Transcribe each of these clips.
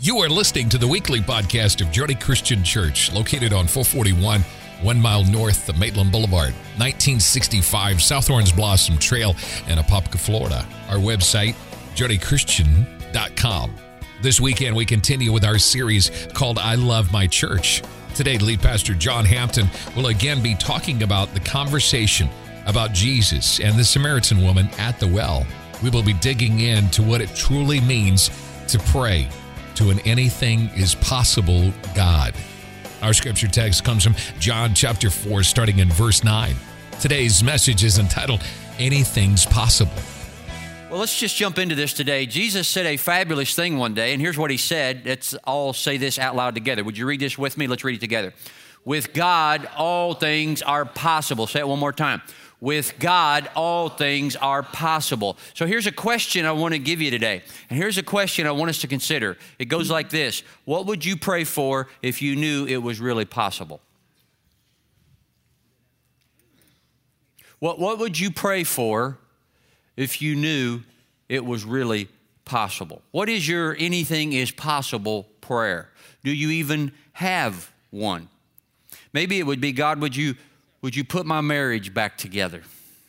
You are listening to the weekly podcast of Journey Christian Church, located on 441, 1 mile north of Maitland Boulevard, 1965 South Orange Blossom Trail in Apopka, Florida. Our website, journeychristian.com. This weekend, we continue with our series called I Love My Church. Today, lead pastor John Hampton will again be talking about the conversation about Jesus and the Samaritan woman at the well. We will be digging into what it truly means to pray to an anything is possible God. Our scripture text comes from John chapter 4, starting in verse 9. Today's message is entitled, Anything's Possible. Well, let's just jump into this today. Jesus said a fabulous thing one day, and here's what he said. Let's all say this out loud together. Would you read this with me? Let's read it together. With God, all things are possible. Say it one more time. With God, all things are possible. So here's a question I want to give you today. And here's a question I want us to consider. It goes like this. What would you pray for if you knew it was really possible? What would you pray for if you knew it was really possible? What is your anything is possible prayer? Do you even have one? Maybe it would be, God, would you put my marriage back together?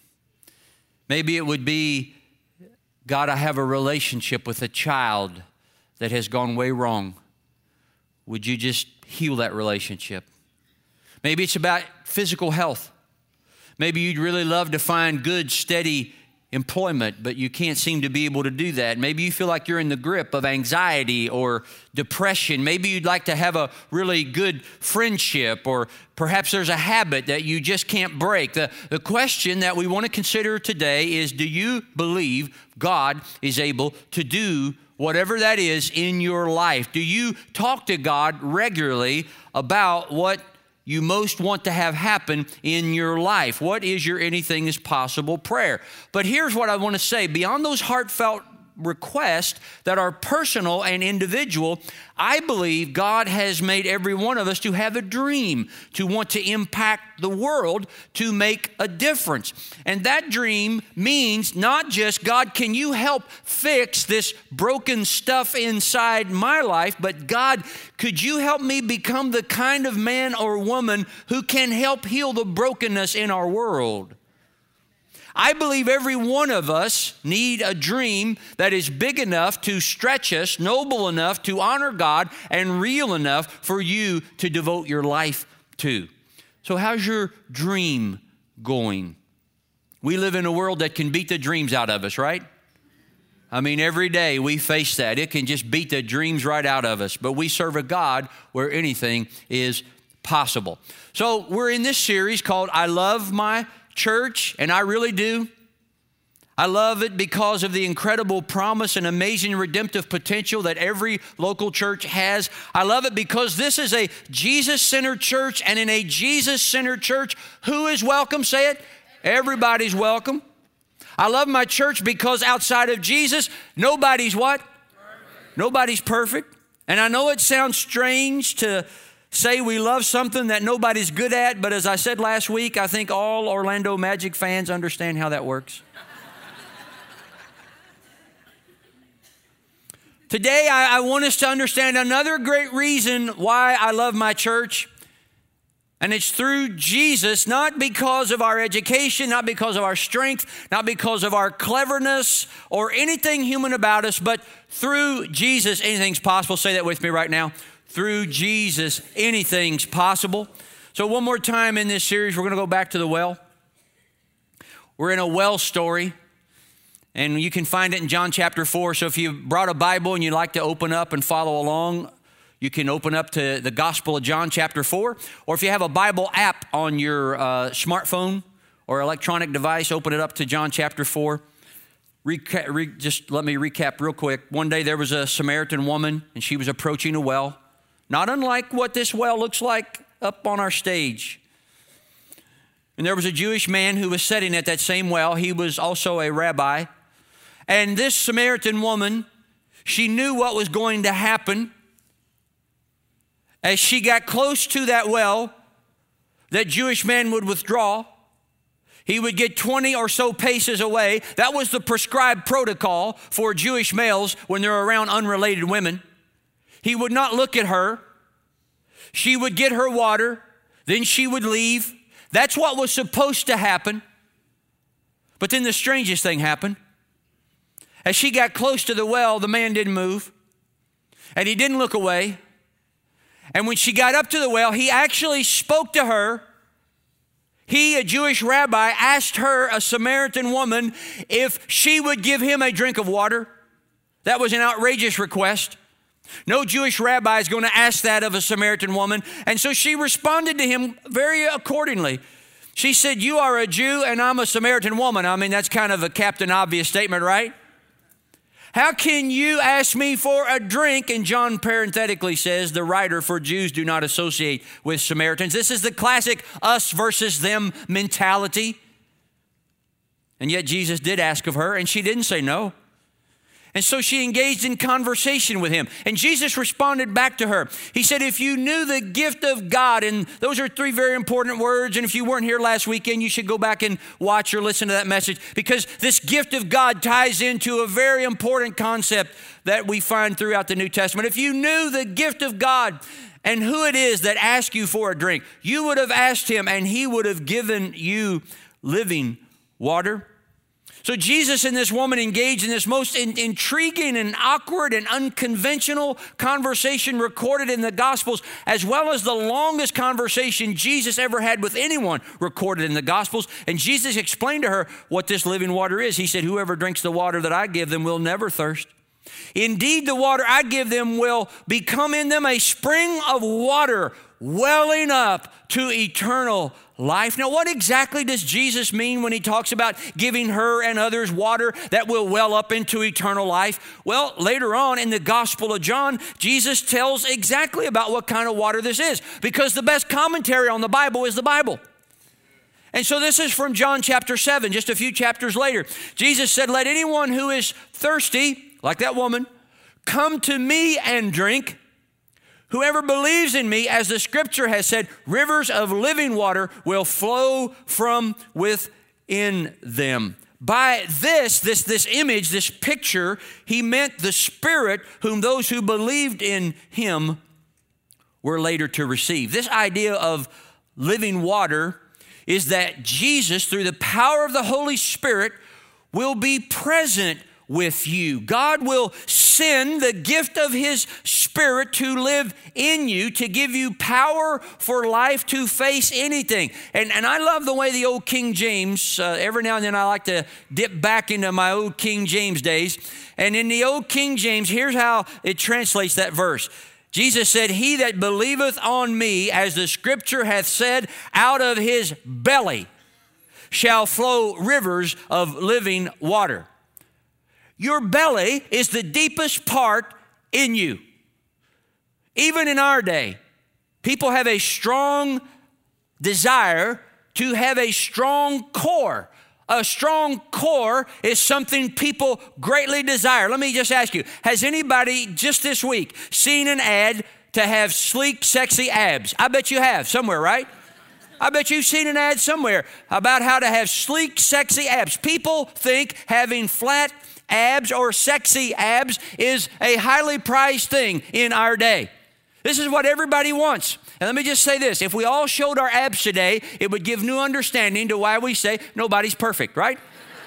Maybe it would be, God, I have a relationship with a child that has gone way wrong. Would you just heal that relationship? Maybe it's about physical health. Maybe you'd really love to find good, steady employment, but you can't seem to be able to do that. Maybe you feel like you're in the grip of anxiety or depression. Maybe you'd like to have a really good friendship, or perhaps there's a habit that you just can't break. The question that we want to consider today is, do you believe God is able to do whatever that is in your life? Do you talk to God regularly about what you most want to have happen in your life? What is your anything is possible prayer? But here's what I want to say. Beyond those heartfelt requests that are personal and individual, I believe God has made every one of us to have a dream, to want to impact the world, to make a difference. And that dream means not just, God, can you help fix this broken stuff inside my life, but God, could you help me become the kind of man or woman who can help heal the brokenness in our world? I believe every one of us need a dream that is big enough to stretch us, noble enough to honor God, and real enough for you to devote your life to. So how's your dream going? We live in a world that can beat the dreams out of us, right? I mean, every day we face that. It can just beat the dreams right out of us. But we serve a God where anything is possible. So we're in this series called I Love My Church, and I really do. I love it because of the incredible promise and amazing redemptive potential that every local church has. I love it because this is a Jesus-centered church, and in a Jesus-centered church, who is welcome? Say it. Everybody's welcome. I love my church because outside of Jesus, nobody's what? Perfect. Nobody's perfect. And I know it sounds strange to say we love something that nobody's good at, but as I said last week, I think all Orlando Magic fans understand how that works. Today, I want us to understand another great reason why I love my church, and it's through Jesus, not because of our education, not because of our strength, not because of our cleverness or anything human about us, but through Jesus, anything's possible. Say that with me right now. Through Jesus, anything's possible. So one more time in this series, we're going to go back to the well. We're in a well story, and you can find it in John chapter 4. So if you brought a Bible and you'd like to open up and follow along, you can open up to the Gospel of John chapter 4. Or if you have a Bible app on your smartphone or electronic device, open it up to John chapter 4. Just let me recap real quick. One day there was a Samaritan woman, and she was approaching a well. Not unlike what this well looks like up on our stage. And there was a Jewish man who was sitting at that same well. He was also a rabbi. And this Samaritan woman, she knew what was going to happen. As she got close to that well, that Jewish man would withdraw. He would get 20 or so paces away. That was the prescribed protocol for Jewish males when they're around unrelated women. He would not look at her. She would get her water, then she would leave. That's what was supposed to happen. But then the strangest thing happened. As she got close to the well, the man didn't move, and he didn't look away. And when she got up to the well, he actually spoke to her. He, a Jewish rabbi, asked her, a Samaritan woman, if she would give him a drink of water. That was an outrageous request. No Jewish rabbi is going to ask that of a Samaritan woman. And so she responded to him very accordingly. She said, you are a Jew and I'm a Samaritan woman. I mean, that's kind of a Captain Obvious statement, right? How can you ask me for a drink? And John parenthetically says, the writer, for Jews do not associate with Samaritans. This is the classic us versus them mentality. And yet Jesus did ask of her, and she didn't say no. And so she engaged in conversation with him. And Jesus responded back to her. He said, if you knew the gift of God, and those are three very important words. And if you weren't here last weekend, you should go back and watch or listen to that message, because this gift of God ties into a very important concept that we find throughout the New Testament. If you knew the gift of God and who it is that asks you for a drink, you would have asked him and he would have given you living water. So Jesus and this woman engaged in this most intriguing and awkward and unconventional conversation recorded in the Gospels, as well as the longest conversation Jesus ever had with anyone recorded in the Gospels. And Jesus explained to her what this living water is. He said, whoever drinks the water that I give them will never thirst. Indeed, the water I give them will become in them a spring of water welling up to eternal life. Now, what exactly does Jesus mean when he talks about giving her and others water that will well up into eternal life? Well, later on in the Gospel of John, Jesus tells exactly about what kind of water this is, because the best commentary on the Bible is the Bible. And so this is from John chapter 7, just a few chapters later. Jesus said, let anyone who is thirsty, like that woman, come to me and drink. Whoever believes in me, as the scripture has said, rivers of living water will flow from within them. By this image, this picture, he meant the Spirit whom those who believed in him were later to receive. This idea of living water is that Jesus, through the power of the Holy Spirit, will be present with you. God will send the gift of his Spirit to live in you, to give you power for life to face anything. And I love the way the old King James, every now and then I like to dip back into my old King James days. And in the old King James, here's how it translates that verse. Jesus said, he that believeth on me, as the scripture hath said, out of his belly shall flow rivers of living water. Your belly is the deepest part in you. Even in our day, people have a strong desire to have a strong core. A strong core is something people greatly desire. Let me just ask you, has anybody just this week seen an ad to have sleek, sexy abs? I bet you have somewhere, right? I bet you've seen an ad somewhere about how to have sleek, sexy abs. People think having flat abs or sexy abs is a highly prized thing in our day. This is what everybody wants. And let me just say this. If we all showed our abs today, it would give new understanding to why we say nobody's perfect, right?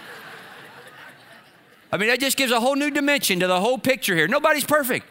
I mean, that just gives a whole new dimension to the whole picture here. Nobody's perfect.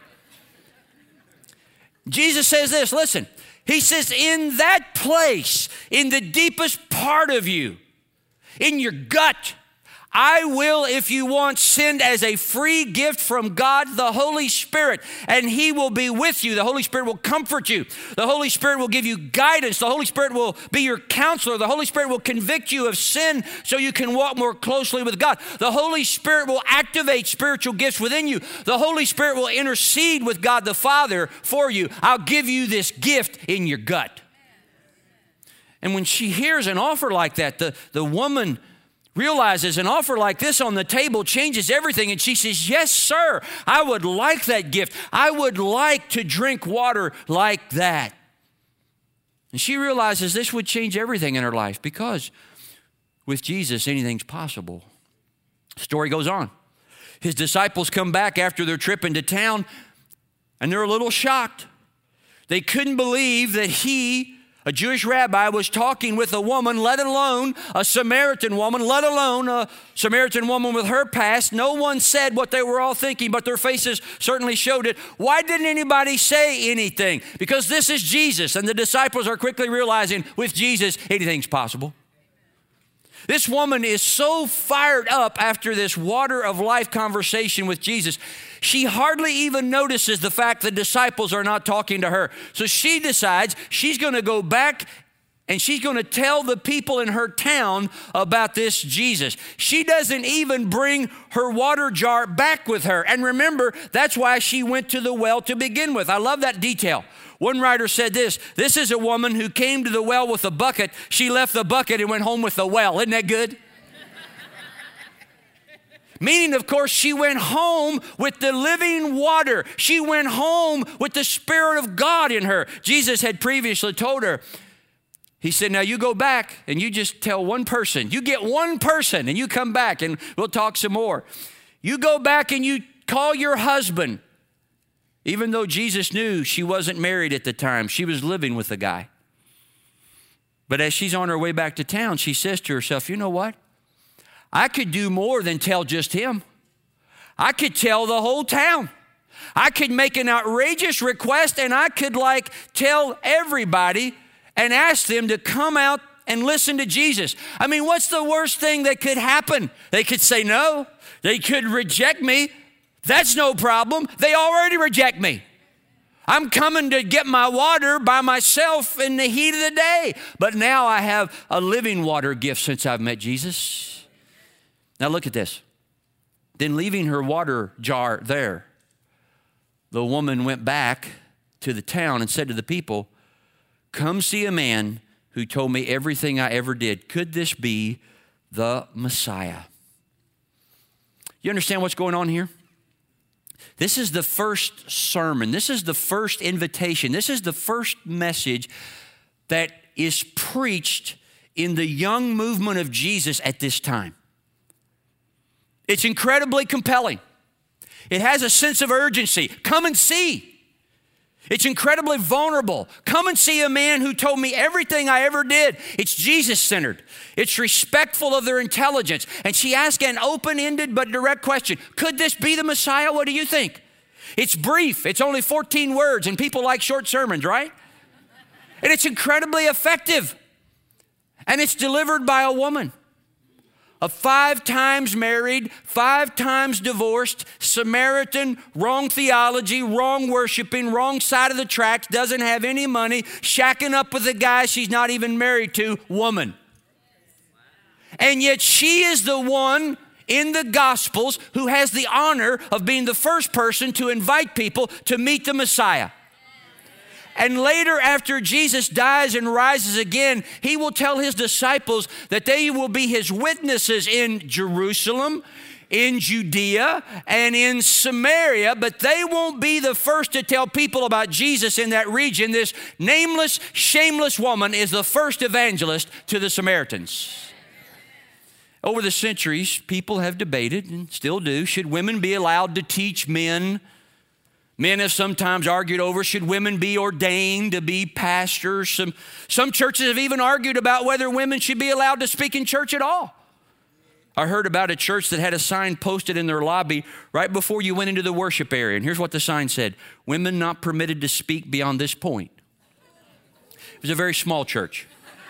Jesus says this, listen. He says, in that place, in the deepest part of you, in your gut, I will, if you want, send as a free gift from God the Holy Spirit, and he will be with you. The Holy Spirit will comfort you. The Holy Spirit will give you guidance. The Holy Spirit will be your counselor. The Holy Spirit will convict you of sin so you can walk more closely with God. The Holy Spirit will activate spiritual gifts within you. The Holy Spirit will intercede with God the Father for you. I'll give you this gift in your gut. And when she hears an offer like that, the woman realizes an offer like this on the table changes everything. And she says, yes, sir, I would like that gift. I would like to drink water like that. And she realizes this would change everything in her life, because with Jesus, anything's possible. The story goes on. His disciples come back after their trip into town, And they're a little shocked. They couldn't believe that he, a Jewish rabbi, was talking with a woman, let alone a Samaritan woman, let alone a Samaritan woman with her past. No one said what they were all thinking, but their faces certainly showed it. Why didn't anybody say anything? Because this is Jesus, and the disciples are quickly realizing with Jesus, anything's possible. This woman is so fired up after this water of life conversation with Jesus, she hardly even notices the fact the disciples are not talking to her. So she decides she's going to go back and she's going to tell the people in her town about this Jesus. She doesn't even bring her water jar back with her. And remember, that's why she went to the well to begin with. I love that detail. One writer said this is a woman who came to the well with a bucket. She left the bucket and went home with the well. Isn't that good? Meaning, of course, she went home with the living water. She went home with the Spirit of God in her. Jesus had previously told her, he said, now you go back and you just tell one person. You get one person and you come back and we'll talk some more. You go back and you call your husband. Even though Jesus knew she wasn't married at the time, she was living with the guy. But as she's on her way back to town, she says to herself, you know what? I could do more than tell just him. I could tell the whole town. I could make an outrageous request and I could tell everybody and ask them to come out and listen to Jesus. I mean, what's the worst thing that could happen? They could say no. They could reject me. That's no problem. They already reject me. I'm coming to get my water by myself in the heat of the day. But now I have a living water gift since I've met Jesus. Now look at this. Then leaving her water jar there, the woman went back to the town and said to the people, come see a man who told me everything I ever did. Could this be the Messiah? You understand what's going on here? This is the first sermon. This is the first invitation. This is the first message that is preached in the young movement of Jesus at this time. It's incredibly compelling. It has a sense of urgency. Come and see. It's incredibly vulnerable. Come and see a man who told me everything I ever did. It's Jesus-centered. It's respectful of their intelligence. And she asked an open-ended but direct question. Could this be the Messiah? What do you think? It's brief. It's only 14 words, and people like short sermons, right? And it's incredibly effective. And it's delivered by a woman. A 5 times married, 5 times divorced, Samaritan, wrong theology, wrong worshiping, wrong side of the tracks, doesn't have any money, shacking up with a guy she's not even married to, woman. And yet she is the one in the Gospels who has the honor of being the first person to invite people to meet the Messiah. And later, after Jesus dies and rises again, he will tell his disciples that they will be his witnesses in Jerusalem, in Judea, and in Samaria, but they won't be the first to tell people about Jesus in that region. This nameless, shameless woman is the first evangelist to the Samaritans. Over the centuries, people have debated, and still do, should women be allowed to teach men? Men have sometimes argued over, should women be ordained to be pastors? Some churches have even argued about whether women should be allowed to speak in church at all. I heard about a church that had a sign posted in their lobby right before you went into the worship area. And here's what the sign said: women not permitted to speak beyond this point. It was a very small church.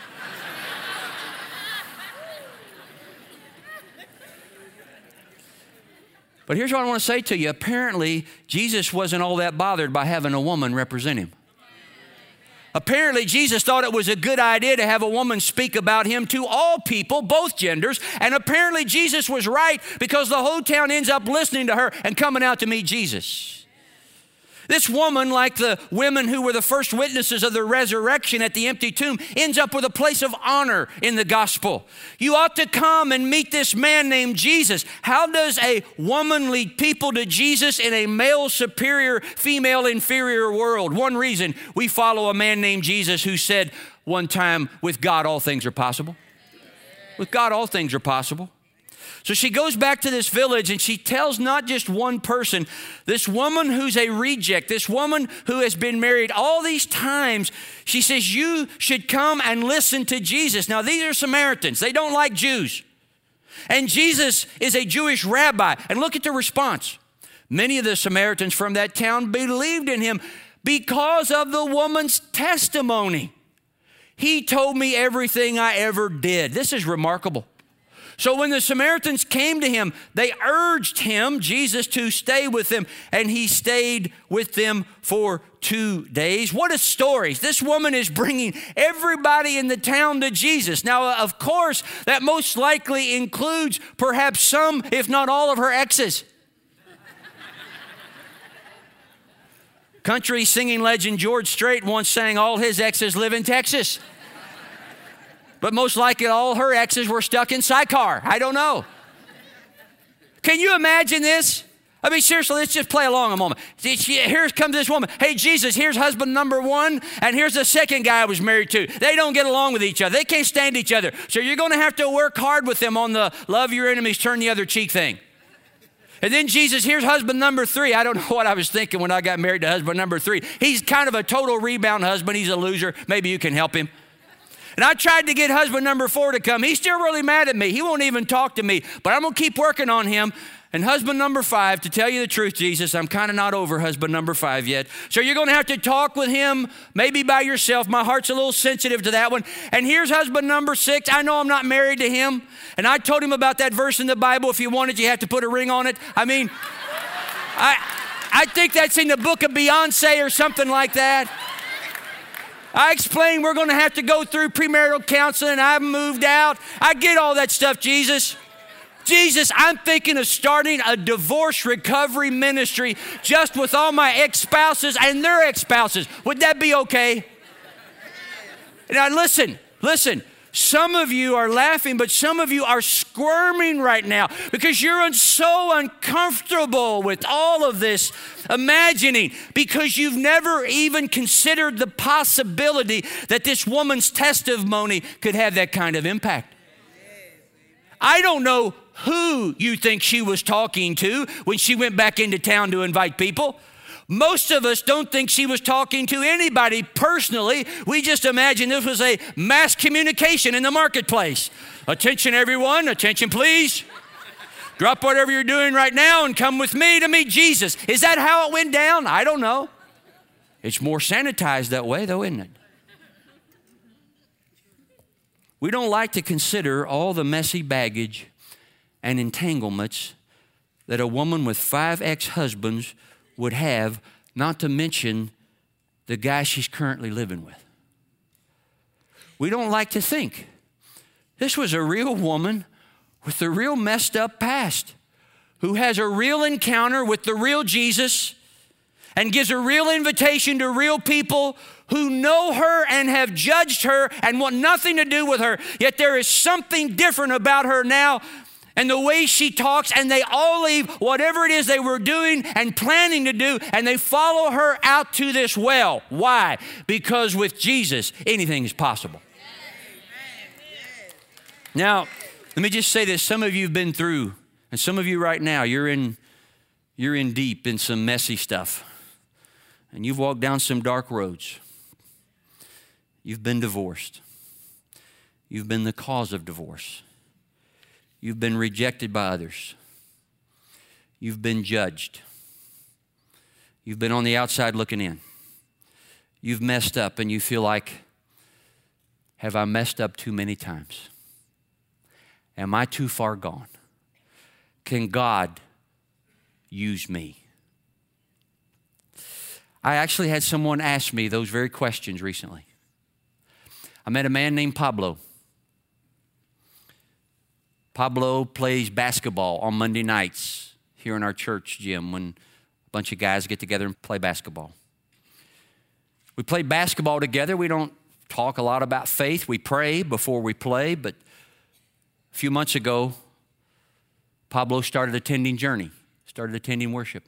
But here's what I want to say to you. Apparently, Jesus wasn't all that bothered by having a woman represent him. Apparently, Jesus thought it was a good idea to have a woman speak about him to all people, both genders. And apparently, Jesus was right, because the whole town ends up listening to her and coming out to meet Jesus. This woman, like the women who were the first witnesses of the resurrection at the empty tomb, ends up with a place of honor in the gospel. You ought to come and meet this man named Jesus. How does a woman lead people to Jesus in a male superior, female inferior world? One reason: we follow a man named Jesus who said one time, with God all things are possible. With God all things are possible. So she goes back to this village and she tells not just one person, this woman who's a reject, this woman who has been married all these times, she says, you should come and listen to Jesus. Now, these are Samaritans. They don't like Jews. And Jesus is a Jewish rabbi. And look at the response. Many of the Samaritans from that town believed in him because of the woman's testimony. He told me everything I ever did. This is remarkable. So when the Samaritans came to him, they urged him, Jesus, to stay with them, and he stayed with them for 2 days. What a story. This woman is bringing everybody in the town to Jesus. Now, of course, that most likely includes perhaps some, if not all, of her exes. Country singing legend George Strait once sang, all his exes live in Texas. But most likely all her exes were stuck in Sychar. I don't know. Can you imagine this? I mean, seriously, let's just play along a moment. Here comes this woman. Hey, Jesus, here's husband number one, and here's the second guy I was married to. They don't get along with each other. They can't stand each other. So you're going to have to work hard with them on the love your enemies, turn the other cheek thing. And then Jesus, here's husband number three. I don't know what I was thinking when I got married to husband number three. He's kind of a total rebound husband. He's a loser. Maybe you can help him. And I tried to get husband number four to come. He's still really mad at me. He won't even talk to me, but I'm going to keep working on him. And husband number five, to tell you the truth, Jesus, I'm kind of not over husband number five yet. So you're going to have to talk with him, maybe by yourself. My heart's a little sensitive to that one. And here's husband number six. I know I'm not married to him. And I told him about that verse in the Bible. If you want it, you have to put a ring on it. I mean, I think that's in the book of Beyonce or something like that. I explained we're going to have to go through premarital counseling. I've moved out. I get all that stuff, Jesus. Jesus, I'm thinking of starting a divorce recovery ministry just with all my ex-spouses and their ex-spouses. Would that be okay? Now listen. Some of you are laughing, but some of you are squirming right now because you're so uncomfortable with all of this imagining because you've never even considered the possibility that this woman's testimony could have that kind of impact. I don't know who you think she was talking to when she went back into town to invite people. Most of us don't think she was talking to anybody personally. We just imagine this was a mass communication in the marketplace. Attention, everyone. Attention, please. Drop whatever you're doing right now and come with me to meet Jesus. Is that how it went down? I don't know. It's more sanitized that way, though, isn't it? We don't like to consider all the messy baggage and entanglements that a woman with 5 ex-husbands would have, not to mention the guy she's currently living with. We don't like to think. This was a real woman with a real messed up past who has a real encounter with the real Jesus and gives a real invitation to real people who know her and have judged her and want nothing to do with her. Yet there is something different about her now and the way she talks, and they all leave whatever it is they were doing and planning to do, and they follow her out to this well. Why? Because with Jesus, anything is possible. Now, let me just say this. Some of you have been through, and some of you right now, you're in deep in some messy stuff. And you've walked down some dark roads. You've been divorced. You've been the cause of divorce. You've been rejected by others. You've been judged. You've been on the outside looking in. You've messed up and you feel like, have I messed up too many times? Am I too far gone? Can God use me? I actually had someone ask me those very questions recently. I met a man named Pablo. Pablo plays basketball on Monday nights here in our church gym when a bunch of guys get together and play basketball. We play basketball together. We don't talk a lot about faith. We pray before we play, but a few months ago, Pablo started attending Journey, started attending worship.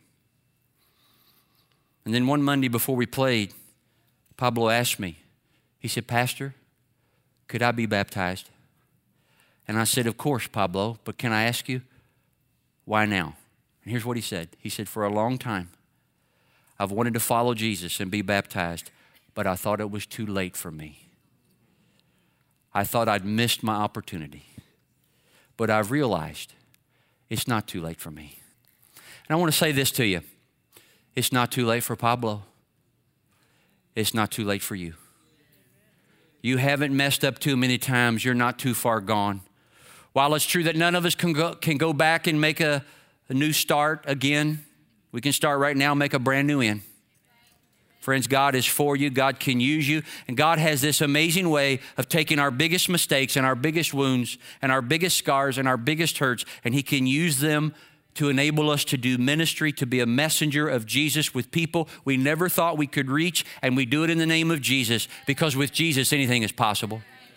And then one Monday before we played, Pablo asked me, he said, Pastor, could I be baptized? And I said, of course, Pablo, but can I ask you, why now? And here's what he said. He said, for a long time, I've wanted to follow Jesus and be baptized, but I thought it was too late for me. I thought I'd missed my opportunity. But I've realized it's not too late for me. And I want to say this to you. It's not too late for Pablo. It's not too late for you. You haven't messed up too many times. You're not too far gone. While it's true that none of us can go back and make a new start again, we can start right now and make a brand new end. Friends, God is for you. God can use you. And God has this amazing way of taking our biggest mistakes and our biggest wounds and our biggest scars and our biggest hurts, and He can use them to enable us to do ministry, to be a messenger of Jesus with people we never thought we could reach, and we do it in the name of Jesus, because with Jesus, anything is possible.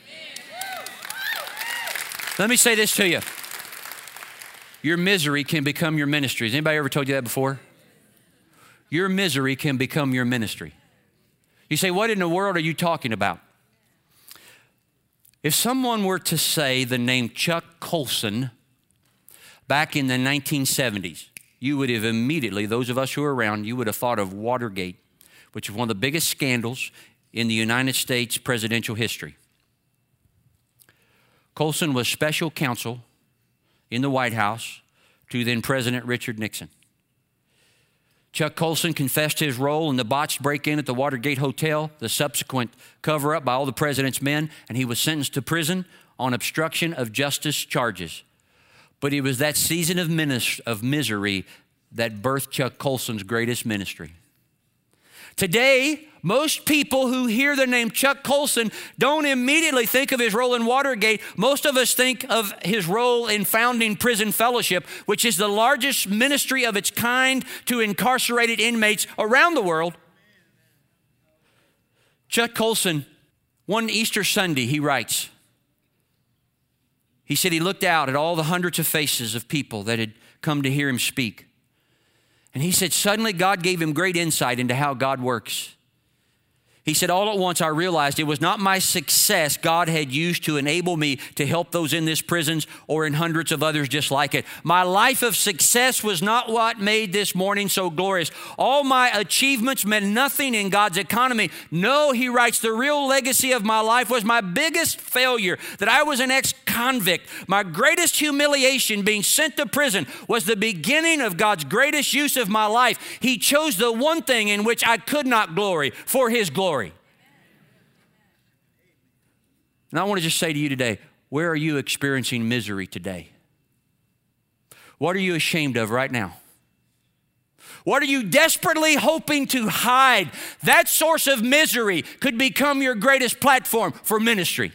Let me say this to you. Your misery can become your ministry. Has anybody ever told you that before? Your misery can become your ministry. You say, what in the world are you talking about? If someone were to say the name Chuck Colson back in the 1970s, you would have immediately, those of us who are around, you would have thought of Watergate, which is one of the biggest scandals in the United States presidential history. Colson was special counsel in the White House to then President Richard Nixon. Chuck Colson confessed his role in the botched break-in at the Watergate Hotel, the subsequent cover-up by all the president's men, and he was sentenced to prison on obstruction of justice charges. But it was that season of misery that birthed Chuck Colson's greatest ministry. Today, most people who hear the name Chuck Colson don't immediately think of his role in Watergate. Most of us think of his role in founding Prison Fellowship, which is the largest ministry of its kind to incarcerated inmates around the world. Chuck Colson, one Easter Sunday, he writes, he said he looked out at all the hundreds of faces of people that had come to hear him speak. And he said, suddenly God gave him great insight into how God works. He said, all at once I realized it was not my success God had used to enable me to help those in this prisons or in hundreds of others just like it. My life of success was not what made this morning so glorious. All my achievements meant nothing in God's economy. No, he writes, the real legacy of my life was my biggest failure, that I was an ex-convict. My greatest humiliation, being sent to prison, was the beginning of God's greatest use of my life. He chose the one thing in which I could not glory for His glory. And I want to just say to you today, where are you experiencing misery today? What are you ashamed of right now? What are you desperately hoping to hide? That source of misery could become your greatest platform for ministry.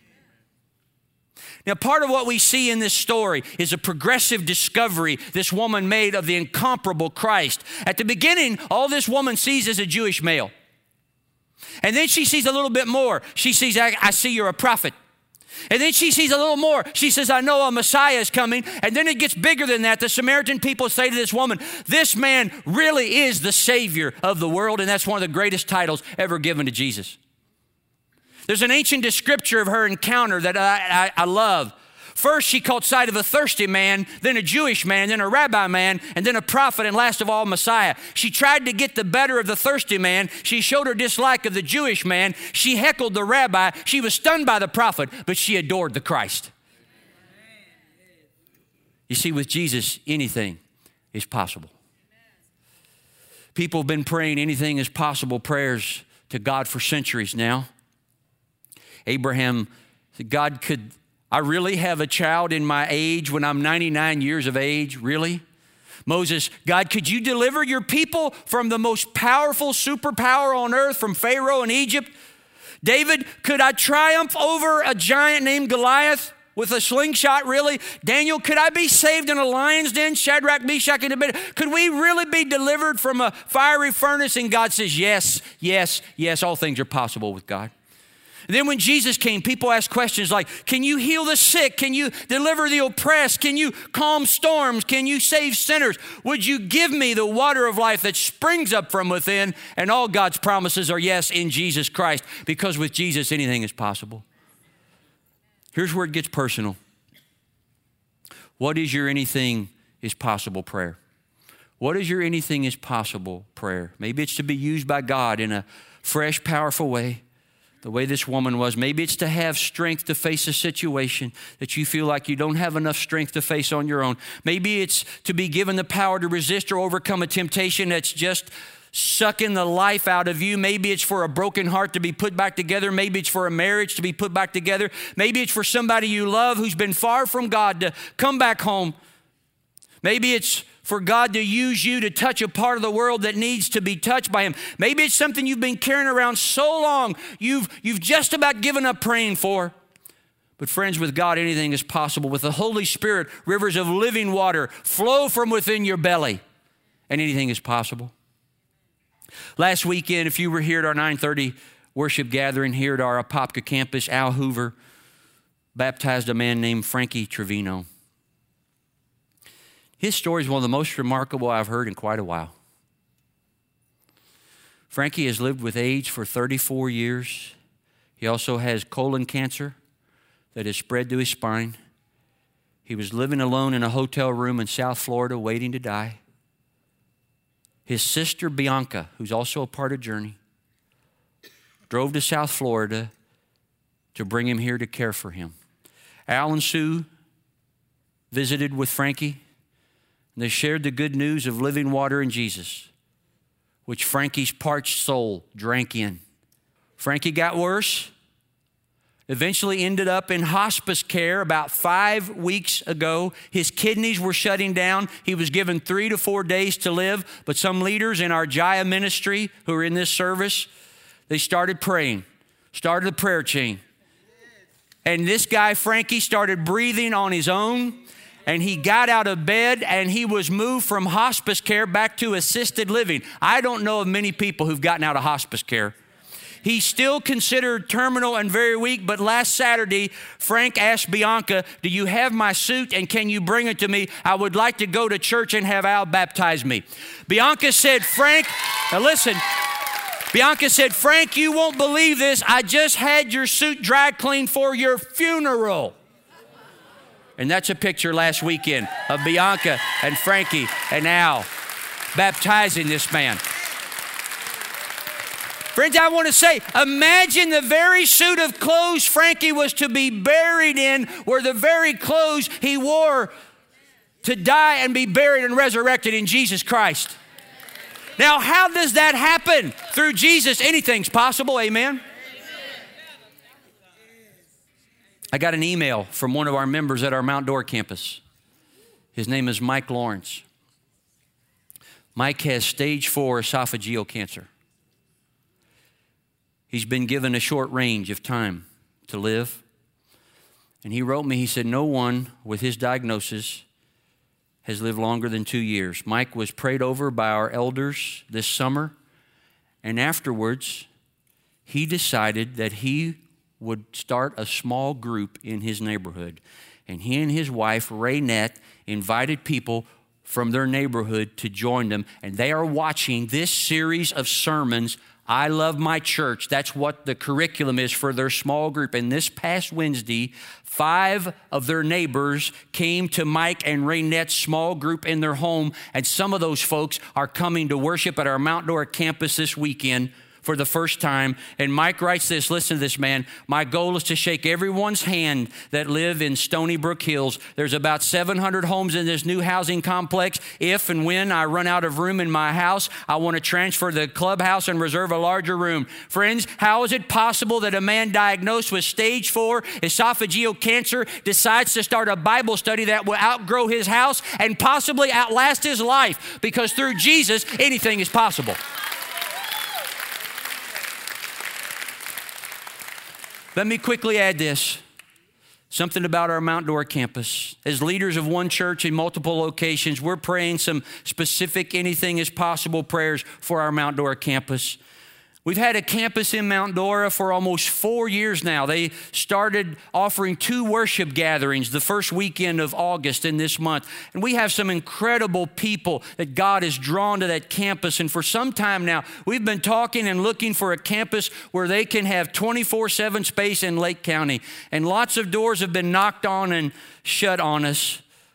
Now, part of what we see in this story is a progressive discovery this woman made of the incomparable Christ. At the beginning, all this woman sees is a Jewish male. And then she sees a little bit more. She sees, I see you're a prophet. And then she sees a little more. She says, I know a Messiah is coming. And then it gets bigger than that. The Samaritan people say to this woman, this man really is the Savior of the world. And that's one of the greatest titles ever given to Jesus. There's an ancient scripture of her encounter that I love. First, she caught sight of a thirsty man, then a Jewish man, then a rabbi man, and then a prophet, and last of all, Messiah. She tried to get the better of the thirsty man. She showed her dislike of the Jewish man. She heckled the rabbi. She was stunned by the prophet, but she adored the Christ. You see, with Jesus, anything is possible. People have been praying anything is possible prayers to God for centuries now. Abraham said, God, could I really have a child in my age when I'm 99 years of age? Really? Moses, God, could you deliver your people from the most powerful superpower on earth, from Pharaoh in Egypt? David, could I triumph over a giant named Goliath with a slingshot, really? Daniel, could I be saved in a lion's den? Shadrach, Meshach, and Abednego. Could we really be delivered from a fiery furnace? And God says, yes, yes, yes, all things are possible with God. And then when Jesus came, people asked questions like, can you heal the sick? Can you deliver the oppressed? Can you calm storms? Can you save sinners? Would you give me the water of life that springs up from within? And all God's promises are yes in Jesus Christ, because with Jesus, anything is possible. Here's where it gets personal. What is your anything is possible prayer? What is your anything is possible prayer? Maybe it's to be used by God in a fresh, powerful way, the way this woman was. Maybe it's to have strength to face a situation that you feel like you don't have enough strength to face on your own. Maybe it's to be given the power to resist or overcome a temptation that's just sucking the life out of you. Maybe it's for a broken heart to be put back together. Maybe it's for a marriage to be put back together. Maybe it's for somebody you love who's been far from God to come back home. Maybe it's for God to use you to touch a part of the world that needs to be touched by Him. Maybe it's something you've been carrying around so long, you've just about given up praying for. But friends, with God, anything is possible. With the Holy Spirit, rivers of living water flow from within your belly, and anything is possible. Last weekend, if you were here at our 9:30 worship gathering here at our Apopka campus, Al Hoover baptized a man named Frankie Trevino. His story is one of the most remarkable I've heard in quite a while. Frankie has lived with AIDS for 34 years. He also has colon cancer that has spread to his spine. He was living alone in a hotel room in South Florida waiting to die. His sister Bianca, who's also a part of Journey, drove to South Florida to bring him here to care for him. Al and Sue visited with Frankie. And they shared the good news of living water in Jesus, which Frankie's parched soul drank in. Frankie got worse, eventually ended up in hospice care about 5 weeks ago. His kidneys were shutting down. He was given 3 to 4 days to live, but some leaders in our Jaya ministry who are in this service, they started praying, started a prayer chain. And this guy, Frankie, started breathing on his own. And he got out of bed and he was moved from hospice care back to assisted living. I don't know of many people who've gotten out of hospice care. He's still considered terminal and very weak, but last Saturday, Frank asked Bianca, "Do you have my suit and can you bring it to me? I would like to go to church and have Al baptize me." Bianca said, "Frank," now listen, Bianca said, "Frank, you won't believe this. I just had your suit dry cleaned for your funeral." And that's a picture last weekend of Bianca and Frankie and Al baptizing this man. Friends, I want to say, imagine the very suit of clothes Frankie was to be buried in were the very clothes he wore to die and be buried and resurrected in Jesus Christ. Now, how does that happen? Through Jesus, anything's possible, amen? I got an email from one of our members at our Mount Dora campus. His name is Mike Lawrence. Mike has stage 4 esophageal cancer. He's been given a short range of time to live. And he wrote me, he said, no one with his diagnosis has lived longer than 2 years. Mike was prayed over by our elders this summer. And afterwards, he decided that he would start a small group in his neighborhood. And he and his wife, Raynette, invited people from their neighborhood to join them. And they are watching this series of sermons, I Love My Church. That's what the curriculum is for their small group. And this past Wednesday, 5 of their neighbors came to Mike and Raynette's small group in their home. And some of those folks are coming to worship at our Mount Dora campus this weekend for the first time. And Mike writes this, listen to this, man. My goal is to shake everyone's hand that live in Stony Brook Hills. There's about 700 homes in this new housing complex. If and when I run out of room in my house, I want to transfer the clubhouse and reserve a larger room. Friends, how is it possible that a man diagnosed with stage 4 esophageal cancer decides to start a Bible study that will outgrow his house and possibly outlast his life? Because through Jesus, anything is possible. Let me quickly add this, something about our Mount Dora campus. As leaders of one church in multiple locations, we're praying some specific anything is possible prayers for our Mount Dora campus. We've had a campus in Mount Dora for almost 4 years now. They started offering 2 worship gatherings the first weekend of August in this month. And we have some incredible people that God has drawn to that campus. And for some time now, we've been talking and looking for a campus where they can have 24/7 space in Lake County. And lots of doors have been knocked on and shut on us.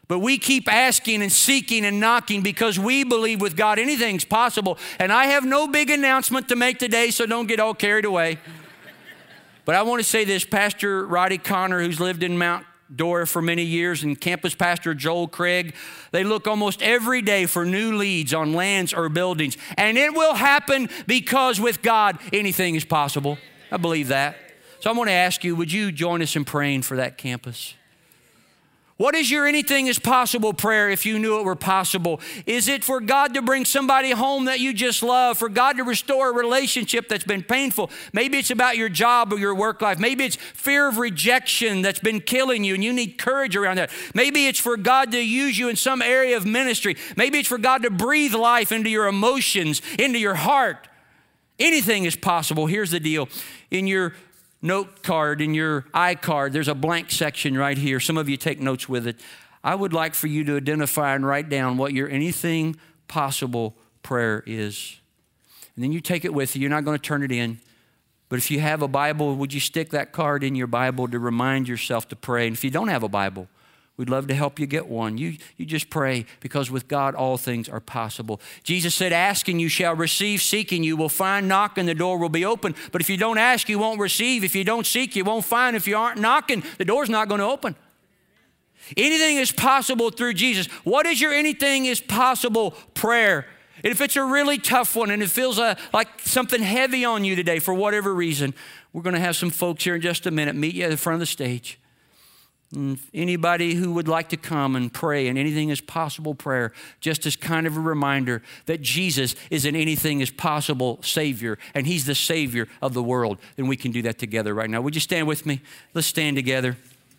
But we keep asking and seeking and knocking because we believe with God anything's possible. And I have no big announcement to make today, so don't get all carried away. But I want to say this, Pastor Roddy Connor, who's lived in Mount Dora for many years, and campus pastor Joel Craig, they look almost every day for new leads on lands or buildings. And it will happen because with God, anything is possible. I believe that. So I want to ask you, would you join us in praying for that campus? What is your anything is possible prayer if you knew it were possible? Is it for God to bring somebody home that you just love? For God to restore a relationship that's been painful? Maybe it's about your job or your work life. Maybe it's fear of rejection that's been killing you and you need courage around that. Maybe it's for God to use you in some area of ministry. Maybe it's for God to breathe life into your emotions, into your heart. Anything is possible. Here's the deal. In your note card, in your iCard, there's a blank section right here. Some of you take notes with it. I would like for you to identify and write down what your anything possible prayer is. And then you take it with you. You're not going to turn it in. But if you have a Bible, would you stick that card in your Bible to remind yourself to pray? And if you don't have a Bible, we'd love to help you get one. You just pray, because with God, all things are possible. Jesus said, asking you shall receive, seeking you will find, knocking the door will be open. But if you don't ask, you won't receive. If you don't seek, you won't find. If you aren't knocking, the door's not going to open. Anything is possible through Jesus. What is your anything is possible prayer? And if it's a really tough one and it feels like something heavy on you today for whatever reason, we're going to have some folks here in just a minute meet you at the front of the stage. Anybody who would like to come and pray and anything is possible prayer, just as kind of a reminder that Jesus is an anything is possible Savior, and He's the Savior of the world, then we can do that together right now. Would you stand with me? Let's stand together.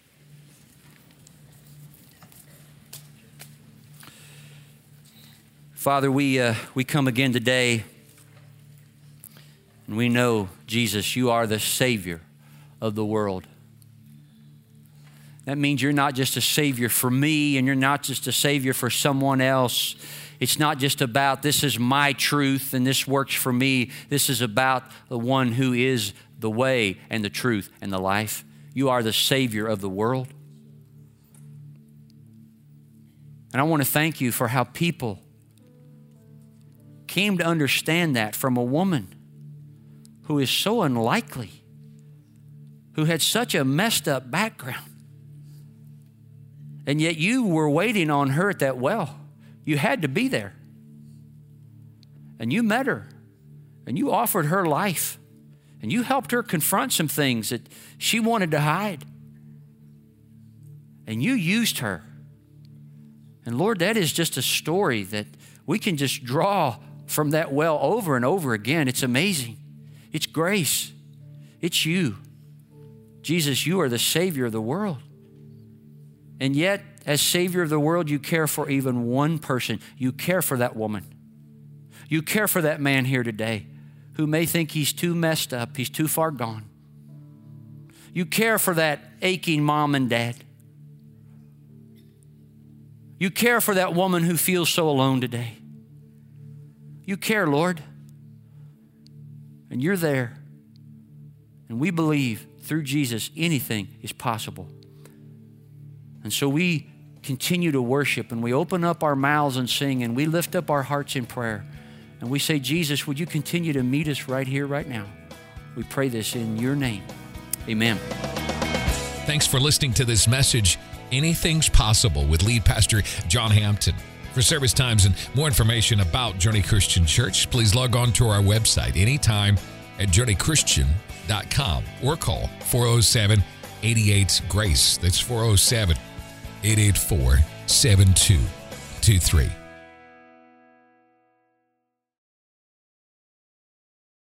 Father, we come again today, and we know, Jesus, you are the Savior of the world. That means you're not just a Savior for me, and you're not just a Savior for someone else. It's not just about this is my truth and this works for me. This is about the one who is the way and the truth and the life. You are the Savior of the world. And I want to thank you for how people came to understand that from a woman who is so unlikely, who had such a messed up background. And yet you were waiting on her at that well. You had to be there. And you met her. And you offered her life. And you helped her confront some things that she wanted to hide. And you used her. And Lord, that is just a story that we can just draw from that well over and over again. It's amazing. It's grace. It's you. Jesus, you are the Savior of the world. And yet, as Savior of the world, you care for even one person. You care for that woman. You care for that man here today who may think he's too messed up, he's too far gone. You care for that aching mom and dad. You care for that woman who feels so alone today. You care, Lord. And you're there. And we believe through Jesus anything is possible. And so we continue to worship, and we open up our mouths and sing, and we lift up our hearts in prayer. And we say, Jesus, would you continue to meet us right here, right now? We pray this in your name. Amen. Thanks for listening to this message, Anything's Possible, with lead pastor John Hampton. For service times and more information about Journey Christian Church, please log on to our website anytime at journeychristian.com or call 407-88-GRACE. That's 407-884-7223.